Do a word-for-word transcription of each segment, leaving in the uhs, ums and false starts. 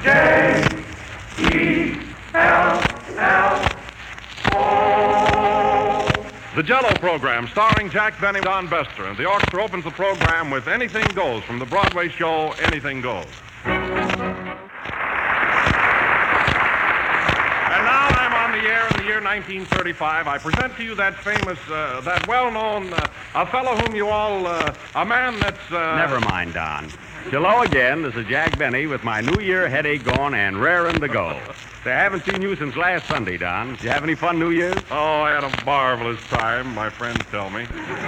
J E L L O. The Jell-O program, starring Jack Benny and Don Bester. And the orchestra opens the program with Anything Goes from the Broadway show Anything Goes. And now I'm on the air in the year nineteen thirty-five. I present to you that famous, uh, that well-known, uh, a fellow whom you all, uh, a man that's... Uh... Never mind, Don. Hello again. This is Jack Benny with my New Year headache gone and raring to go. Say, I haven't seen you since last Sunday, Don. Did you have any fun New Year's? Oh, I had a marvelous time, my friends tell me.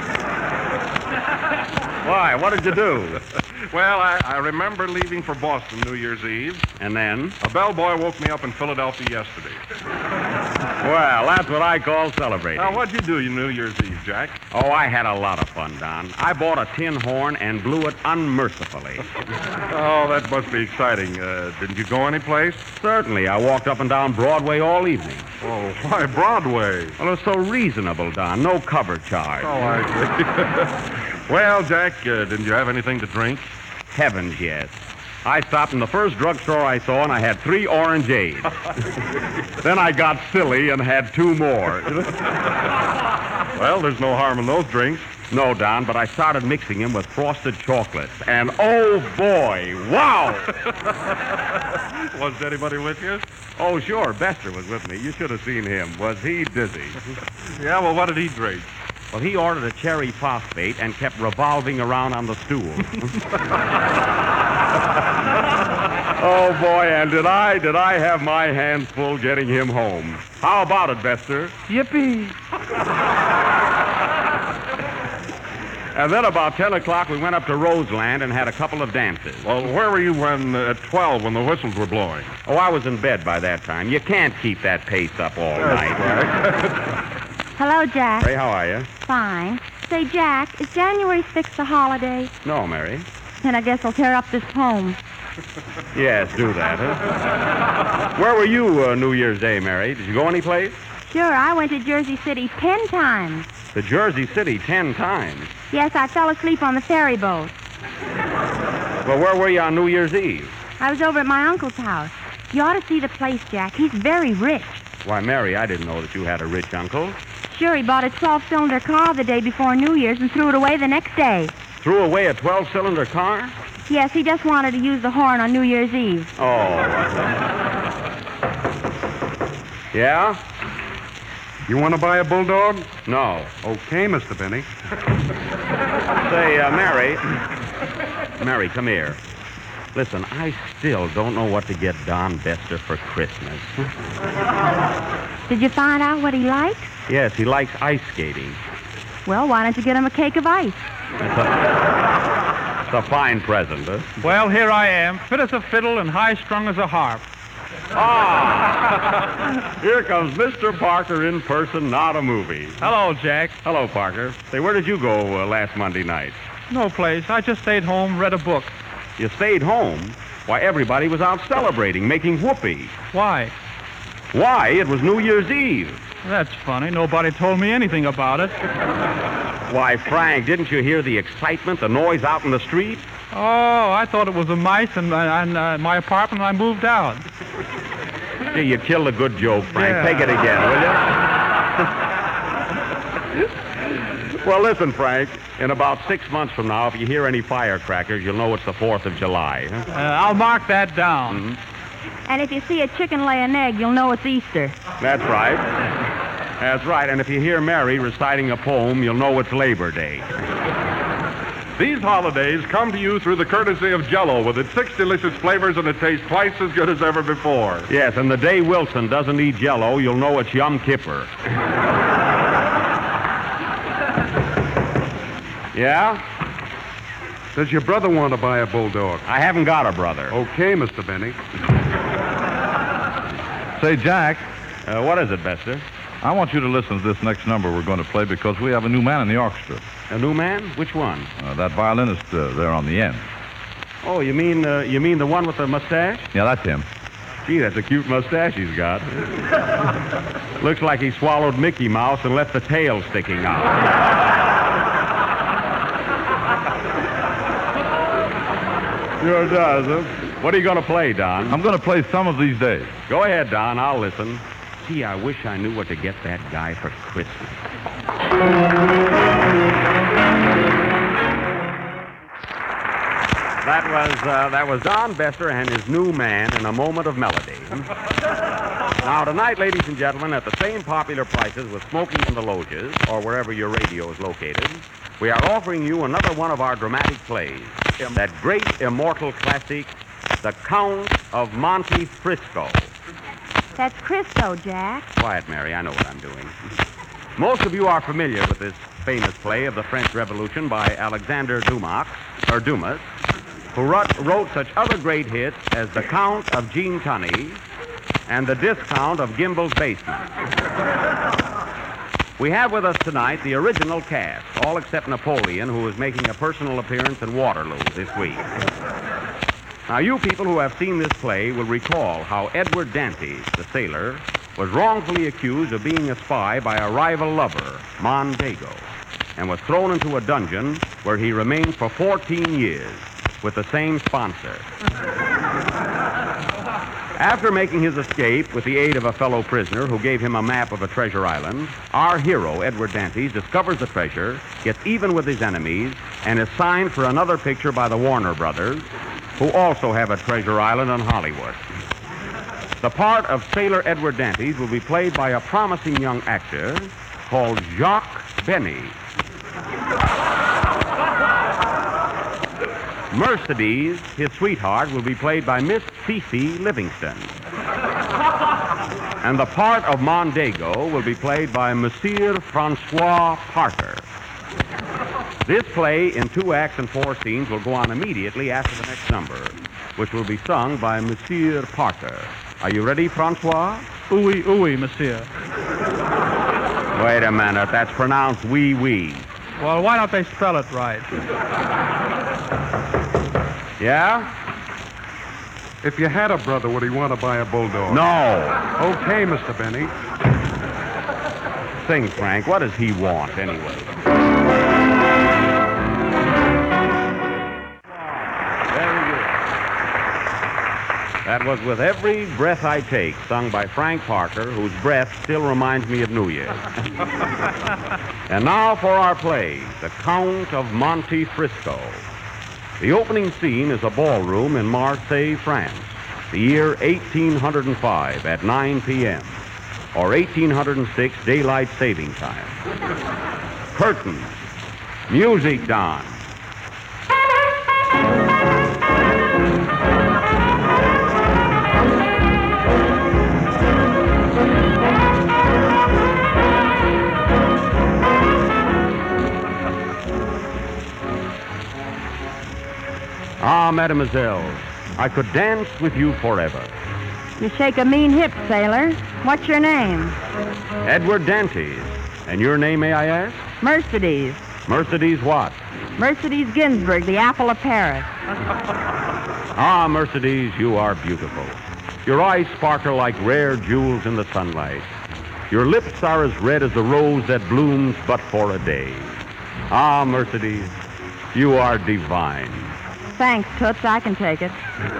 Why? What did you do? Well, I, I remember leaving for Boston New Year's Eve. And then? A bellboy woke me up in Philadelphia yesterday. Well, that's what I call celebrating. Now, what'd you do you New Year's Eve, Jack? Oh, I had a lot of fun, Don. I bought a tin horn and blew it unmercifully. Oh, that must be exciting. Uh, didn't you go anyplace? Certainly. I walked up and down Broadway all evening. Oh, why Broadway? Well, it was so reasonable, Don. No cover charge. Oh, I see. Well, Jack, uh, didn't you have anything to drink? Heavens, yes. I stopped in the first drugstore I saw, and I had three orangeades. Then I got silly and had two more. Well, there's no harm in those drinks. No, Don, but I started mixing them with frosted chocolates. And, oh, boy, wow! Was anybody with you? Oh, sure, Bester was with me. You should have seen him. Was he dizzy? Yeah, well, what did he drink? Well, he ordered a cherry phosphate and kept revolving around on the stool. Oh, boy, and did I, did I have my hands full getting him home. How about it, Bester? Yippee. And then about ten o'clock, we went up to Roseland and had a couple of dances. Well, where were you when uh, at twelve when the whistles were blowing? Oh, I was in bed by that time. You can't keep that pace up all night. Hello, Jack. Hey, how are you? Fine. Say, Jack, is January sixth a holiday? No, Mary. Then I guess I'll tear up this poem. Yes, do that, huh? Where were you uh, New Year's Day, Mary? Did you go anyplace? Sure, I went to Jersey City ten times. To Jersey City ten times? Yes, I fell asleep on the ferry boat. Well, where were you on New Year's Eve? I was over at my uncle's house. You ought to see the place, Jack. He's very rich. Why, Mary, I didn't know that you had a rich uncle. Sure, he bought a twelve-cylinder car the day before New Year's and threw it away the next day. Threw away a twelve-cylinder car? Yes, he just wanted to use the horn on New Year's Eve. Oh. Yeah? You want to buy a bulldog? No. Okay, Mister Benny. Say, uh, Mary. Mary, come here. Listen, I still don't know what to get Don Bester for Christmas. Did you find out what he likes? Yes, he likes ice skating. Well, why don't you get him a cake of ice? It's a fine present, huh? Well, here I am, fit as a fiddle and high-strung as a harp. Ah! Here comes Mister Parker in person, not a movie. Hello, Jack. Hello, Parker. Say, where did you go uh, last Monday night? No place. I just stayed home, read a book. You stayed home? Why, everybody was out celebrating, making whoopee. Why? Why, it was New Year's Eve. That's funny. Nobody told me anything about it. Why, Frank, didn't you hear the excitement, the noise out in the street? Oh, I thought it was the mice in my, in, uh, my apartment and I moved out. Gee, you killed a good joke, Frank. Yeah. Take it again, will you? Well, listen, Frank. In about six months from now, if you hear any firecrackers, you'll know it's the fourth of July. Huh? Uh, I'll mark that down. Mm-hmm. And if you see a chicken lay an egg, you'll know it's Easter. That's right. That's right. And if you hear Mary reciting a poem, you'll know it's Labor Day. These holidays come to you through the courtesy of Jell-O with its six delicious flavors, and it tastes twice as good as ever before. Yes, and the day Wilson doesn't eat Jell-O, you'll know it's Yom Kippur. Yeah? Does your brother want to buy a bulldog? I haven't got a brother. Okay, Mister Benny. Say, Jack, Uh, what is it, Bester? I want you to listen to this next number we're going to play because we have a new man in the orchestra. A new man? Which one? Uh, that violinist uh, there on the end. Oh, you mean uh, you mean the one with the mustache? Yeah, that's him. Gee, that's a cute mustache he's got. Looks like he swallowed Mickey Mouse and left the tail sticking out. Sure does, huh? What are you going to play, Don? I'm going to play Some of These Days. Go ahead, Don. I'll listen. Gee, I wish I knew what to get that guy for Christmas. That was uh, that was Don Bester and his new man in a moment of melody. Now, tonight, ladies and gentlemen, at the same popular prices with smoking in the loges or wherever your radio is located, we are offering you another one of our dramatic plays, that great immortal classic, The Count of Monte Cristo. That's Cristo, Jack. Quiet, Mary. I know what I'm doing. Most of you are familiar with this famous play of the French Revolution by Alexander Dumas, or Dumas, who wrote, wrote such other great hits as The Count of Jean Tunney and The Discount of Gimbel's Basement. We have with us tonight the original cast, all except Napoleon, who is making a personal appearance in Waterloo this week. Now, you people who have seen this play will recall how Edward Dantes, the sailor, was wrongfully accused of being a spy by a rival lover, Mondego, and was thrown into a dungeon where he remained for fourteen years with the same sponsor. After making his escape with the aid of a fellow prisoner who gave him a map of a treasure island, our hero, Edward Dantes, discovers the treasure, gets even with his enemies, and is signed for another picture by the Warner Brothers, who also have a treasure island in Hollywood. The part of Sailor Edward Dantes will be played by a promising young actor called Jacques Benny. Mercedes, his sweetheart, will be played by Miss Fifi Livingston. And the part of Mondego will be played by Monsieur Francois Parker. This play in two acts and four scenes will go on immediately after the next number, which will be sung by Monsieur Parker. Are you ready, Francois? Ooey, ooey, monsieur. Wait a minute. That's pronounced wee wee. Well, why don't they spell it right? Yeah? If you had a brother, would he want to buy a bulldog? No. Okay, Mister Benny. Sing, Frank. What does he want, anyway? That was With Every Breath I Take, sung by Frank Parker, whose breath still reminds me of New Year's. And now for our play, The Count of Monte Cristo. The opening scene is a ballroom in Marseille, France, the year eighteen oh five at nine p.m., or eighteen oh six daylight saving time. Curtains. Music, Don. Ah, mademoiselle, I could dance with you forever. You shake a mean hip, sailor. What's your name? Edward Dantes. And your name, may I ask? Mercedes. Mercedes what? Mercedes Ginsburg, the apple of Paris. Ah, Mercedes, you are beautiful. Your eyes sparkle like rare jewels in the sunlight. Your lips are as red as the rose that blooms but for a day. Ah, Mercedes, you are divine. Thanks, Toots. I can take it.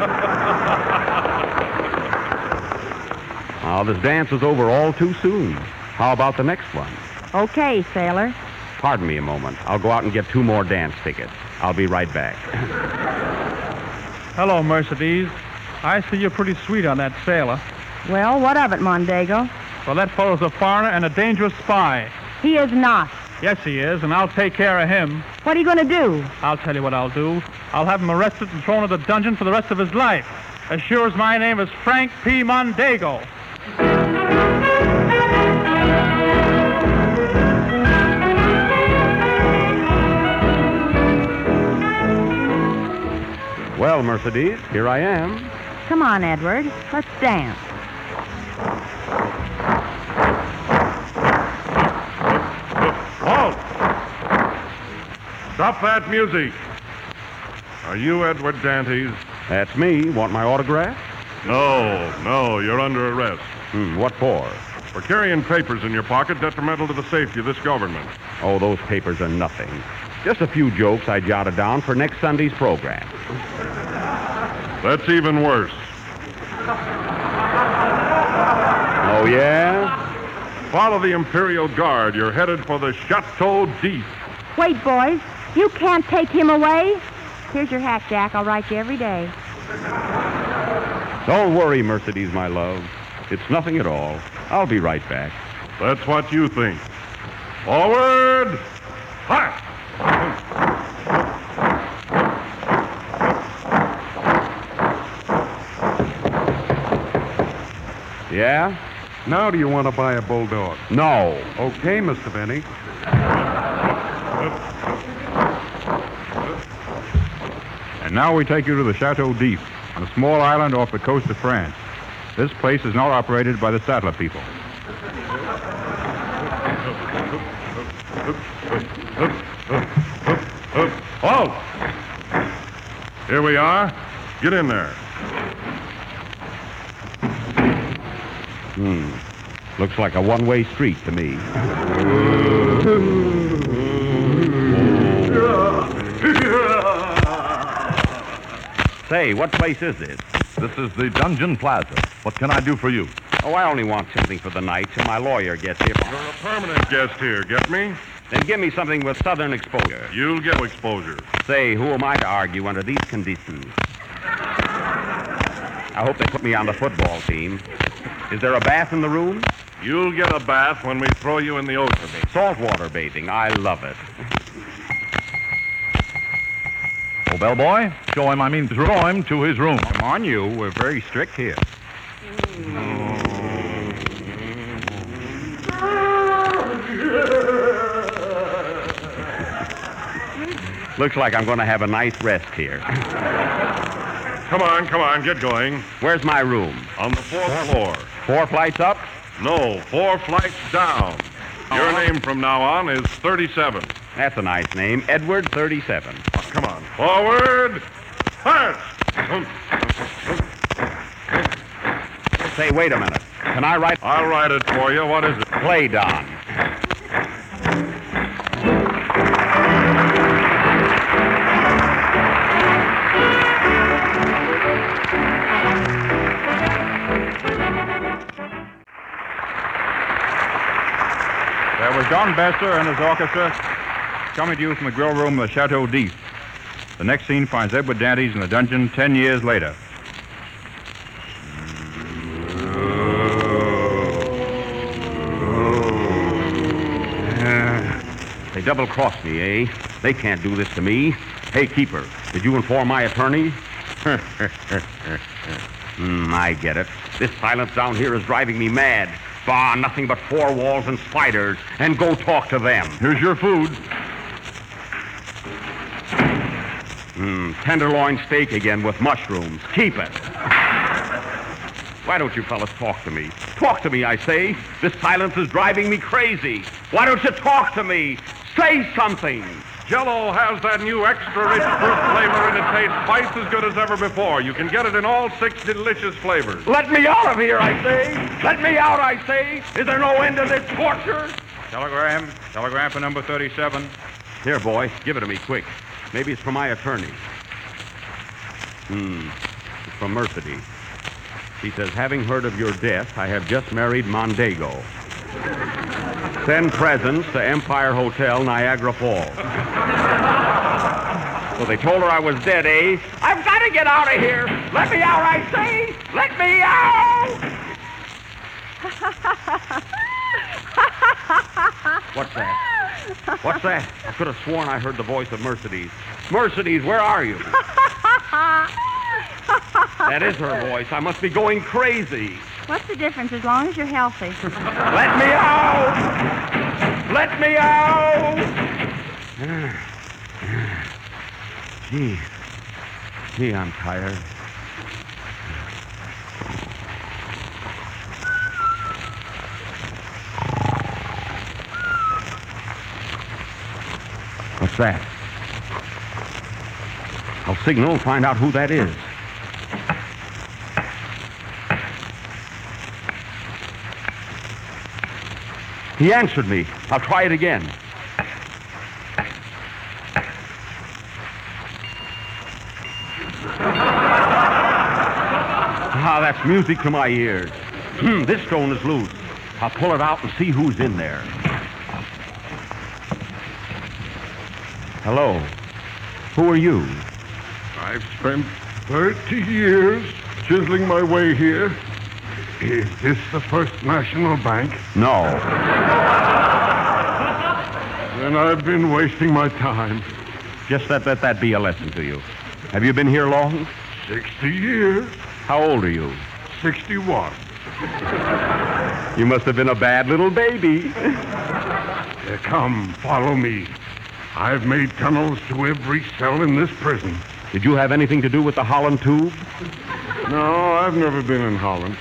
Now, this dance is over all too soon. How about the next one? Okay, sailor. Pardon me a moment. I'll go out and get two more dance tickets. I'll be right back. Hello, Mercedes. I see you're pretty sweet on that sailor. Well, what of it, Mondego? Well, that fellow's a foreigner and a dangerous spy. He is not. Yes, he is, and I'll take care of him. What are you going to do? I'll tell you what I'll do. I'll have him arrested and thrown into the dungeon for the rest of his life. As sure as my name is Frank P. Mondego. Well, Mercedes, here I am. Come on, Edward. Let's dance. Halt! Stop that music. Are you Edward Dantes? That's me. Want my autograph? No, no, you're under arrest. Hmm, what for? For carrying papers in your pocket detrimental to the safety of this government. Oh, those papers are nothing. Just a few jokes I jotted down for next Sunday's program. That's even worse. Oh, yeah? Follow the Imperial Guard. You're headed for the Chateau d'If. Wait, boys. You can't take him away. Here's your hat, Jack. I'll write you every day. Don't worry, Mercedes, my love. It's nothing at all. I'll be right back. That's what you think. Forward! Hi! Yeah? Now do you want to buy a bulldog? No. Okay, Mister Benny. And now we take you to the Chateau d'If, a small island off the coast of France. This place is not operated by the Sattler people. Halt! Here we are. Get in there. Hmm. Looks like a one-way street to me. Say, what place is this? This is the Dungeon Plaza. What can I do for you? Oh, I only want something for the night till my lawyer gets here. You're a permanent guest here, get me? Then give me something with southern exposure. You'll get exposure. Say, who am I to argue under these conditions? I hope they put me on the football team. Is there a bath in the room? You'll get a bath when we throw you in the ocean. Saltwater bathing. I love it. Oh, bellboy, show him, I mean, throw him to his room. Come on, you. We're very strict here. Looks like I'm going to have a nice rest here. Come on, come on, get going. Where's my room? On the fourth floor. Four flights up? No, four flights down. Your name from now on is thirty-seven. That's a nice name. Edward thirty-seven. Oh, come on. Forward! March! Say, wait a minute. Can I write? I'll write it for you. What is it? Play, Don. There was Don Besser and his orchestra coming to you from the grill room of the Chateau d'If. The next scene finds Edward Dantes in the dungeon ten years later. They double-crossed me, eh? They can't do this to me. Hey, Keeper, did you inform my attorney? Hmm, I get it. This silence down here is driving me mad. Bah, nothing but four walls and spiders. And go talk to them. Here's your food. Hmm, tenderloin steak again with mushrooms. Keep it. Why don't you fellas talk to me? Talk to me, I say. This silence is driving me crazy. Why don't you talk to me? Say something. Jell-O has that new extra rich fruit flavor and it tastes twice as good as ever before. You can get it in all six delicious flavors. Let me out of here, I say. Let me out, I say. Is there no end to this torture? Telegram. Telegram for number thirty-seven. Here, boy. Give it to me, quick. Maybe it's from my attorney. Hmm. It's from Mercedes. She says, having heard of your death, I have just married Mondego. Send presents to Empire Hotel, Niagara Falls. So they told her I was dead, eh? I've got to get out of here. Let me out, I say. Let me out. What's that? What's that? I could have sworn I heard the voice of Mercedes. Mercedes, where are you? That is her voice. I must be going crazy. What's the difference as long as you're healthy? Let me out! Let me out! Gee. Gee, I'm tired. What's that? I'll signal and find out who that is. He answered me. I'll try it again. music to my ears. This stone is loose. I'll pull it out and see who's in there. Hello. Who are you? I've spent thirty years chiseling my way here. Is this the First National Bank? No. Then I've been wasting my time. Just let that, that be a lesson to you. Have you been here long? Sixty years. How old are you? Sixty-one. You must have been a bad little baby. Uh, come, follow me. I've made tunnels to every cell in this prison. Did you have anything to do with the Holland tube? No, I've never been in Holland.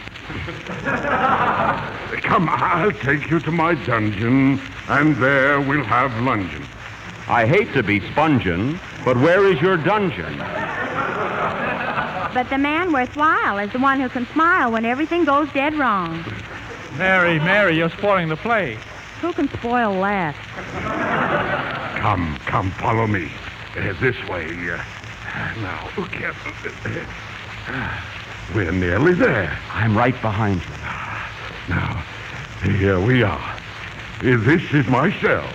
Come, I'll take you to my dungeon, and there we'll have luncheon. I hate to be spongin', but where is your dungeon? But the man worthwhile is the one who can smile when everything goes dead wrong. Mary, Mary, you're spoiling the play. Who can spoil less? Come, come, follow me. Uh, this way. Uh, now, okay. We're nearly there. I'm right behind you. Now, here we are. Uh, This is my cell.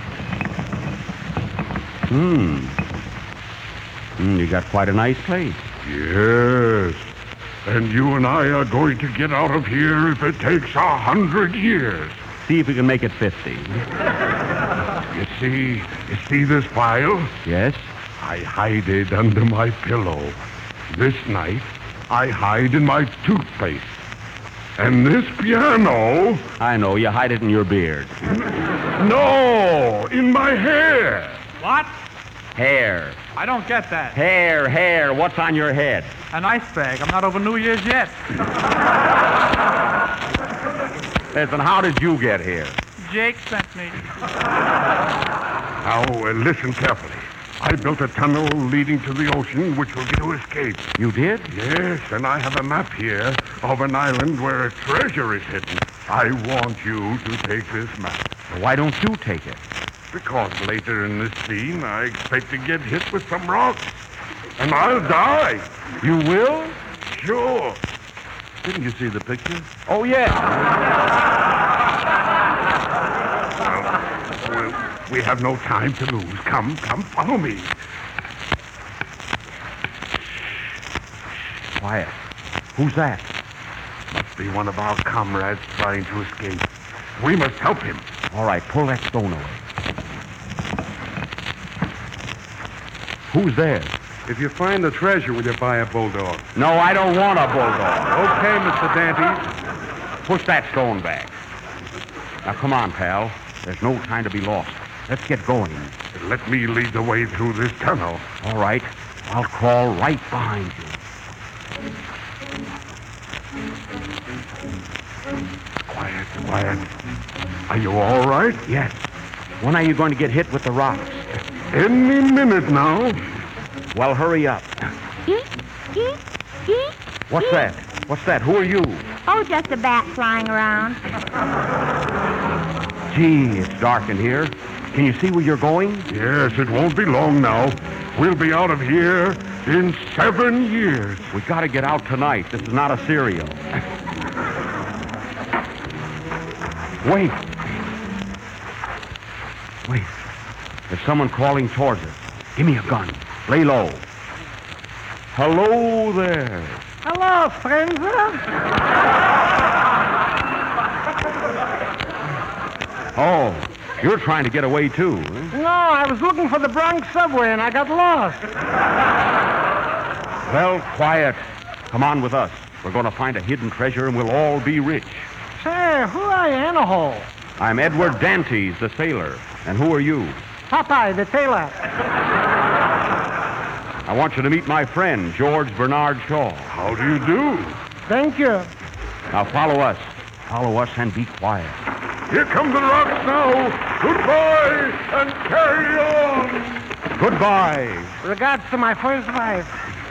Hmm. Mm, you got quite a nice place. Yes. And you and I are going to get out of here if it takes a hundred years. See if we can make it fifty. You see, you see this file? Yes? I hide it under my pillow. This night, I hide in my toothpaste. And this piano... I know. You hide it in your beard. No, in my hair. What? Hair. I don't get that. Hair, hair. What's on your head? An ice bag. I'm not over New Year's yet. Listen, how did you get here? Jake sent me. Now, uh, listen carefully. I built a tunnel leading to the ocean which will give you escape. You did? Yes, and I have a map here of an island where a treasure is hidden. I want you to take this map. Why don't you take it? Because later in this scene, I expect to get hit with some rocks. And I'll die. You will? Sure. Didn't you see the picture? Oh, yes. Well, we have no time to lose. Come, come, follow me. Quiet. Who's that? Must be one of our comrades trying to escape. We must help him. All right, pull that stone away. Who's there? If you find the treasure, will you buy a bulldog? No, I don't want a bulldog. Okay, Mister Dante. Push that stone back. Now, come on, pal. There's no time to be lost. Let's get going. Let me lead the way through this tunnel. All right. I'll crawl right behind you. Quiet, quiet. Are you all right? Yes. When are you going to get hit with the rocks? Any minute now. Well, hurry up. What's that? What's that? Who are you? Oh, just a bat flying around. Gee, it's dark in here. Can you see where you're going? Yes, it won't be long now. We'll be out of here in seven years. We got to get out tonight. This is not a serial. Wait. Wait. There's someone crawling towards us. Give me a gun. Lay low. Hello there. Hello, stranger. Oh, you're trying to get away too, huh? No, I was looking for the Bronx subway and I got lost. Well, quiet. Come on with us. We're going to find a hidden treasure and we'll all be rich. Say, who are you in a hole? I'm Edward Dantes, the sailor. And who are you? Popeye, the tailor. I want you to meet my friend, George Bernard Shaw. How do you do? Thank you. Now follow us. Follow us and be quiet. Here come the rocks now. Goodbye and carry on. Goodbye. Regards to my first wife.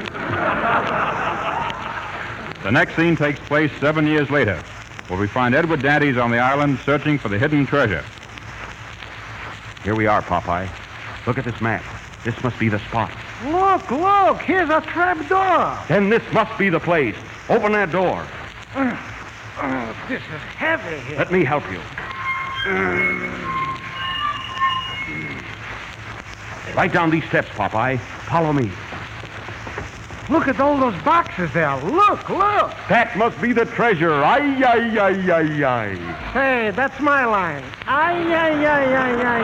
The next scene takes place seven years later, where we find Edward Dantes on the island searching for the hidden treasure. Here we are, Popeye. Look at this map. This must be the spot. Look, look, here's a trap door. Then this must be the place. Open that door. Oh, this is heavy here. Let me help you. Right down these steps, Popeye. Follow me. Look at all those boxes there. Look, look. That must be the treasure. Ay, ay, ay, ay, ay. Hey, that's my line. Ay, ay, ay, ay, ay,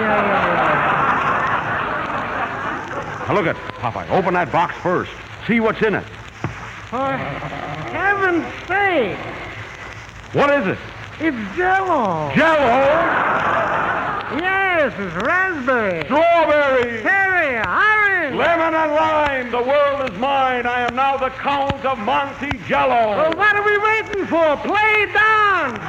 ay, Now look at Popeye. Open that box first. See what's in it. ay. For heaven's sake. What is it? It's Jell-O. Jell-O? Yes, it's raspberry. Strawberry! Cherry, orange. Lemon and lime. The world is mine. I am now the Count of Monte Jello. Well, what are we waiting for? Play down.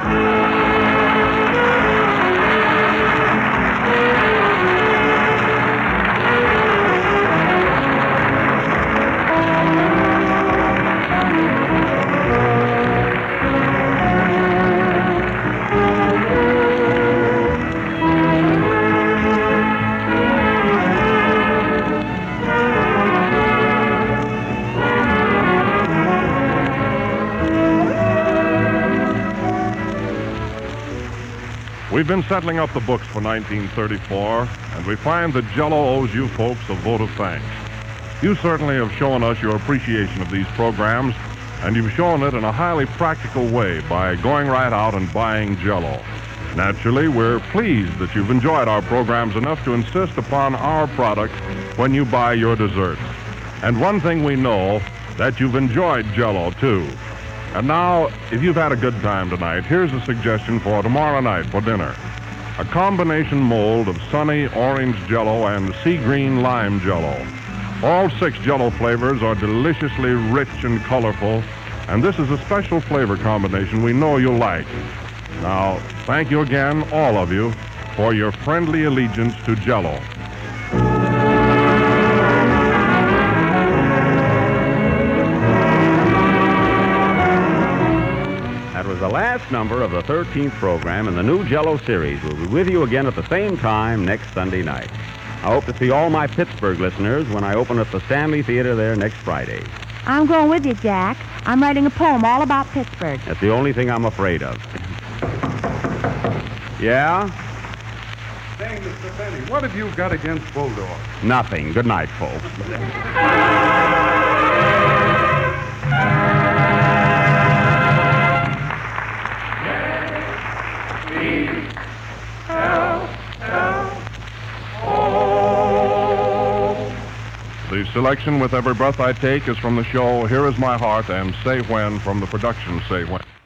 We've been settling up the books for nineteen thirty-four, and we find that Jell-O owes you folks a vote of thanks. You certainly have shown us your appreciation of these programs, and you've shown it in a highly practical way by going right out and buying Jell-O. Naturally, we're pleased that you've enjoyed our programs enough to insist upon our product when you buy your desserts. And one thing we know, that you've enjoyed Jell-O, too. And now, if you've had a good time tonight, here's a suggestion for tomorrow night for dinner. A combination mold of sunny orange Jell-O and sea green lime Jell-O. All six Jell-O flavors are deliciously rich and colorful, and this is a special flavor combination we know you'll like. Now, thank you again, all of you, for your friendly allegiance to Jell-O. That was the last number of the thirteenth program in the new Jell-O series. We'll be with you again at the same time next Sunday night. I hope to see all my Pittsburgh listeners when I open at the Stanley Theater there next Friday. I'm going with you, Jack. I'm writing a poem all about Pittsburgh. That's the only thing I'm afraid of. Yeah? Say, Mister Benny, what have you got against Bulldogs? Nothing. Good night, folks. The selection with Every Breath I Take is from the show Here Is My Heart and Say When from the production Say When.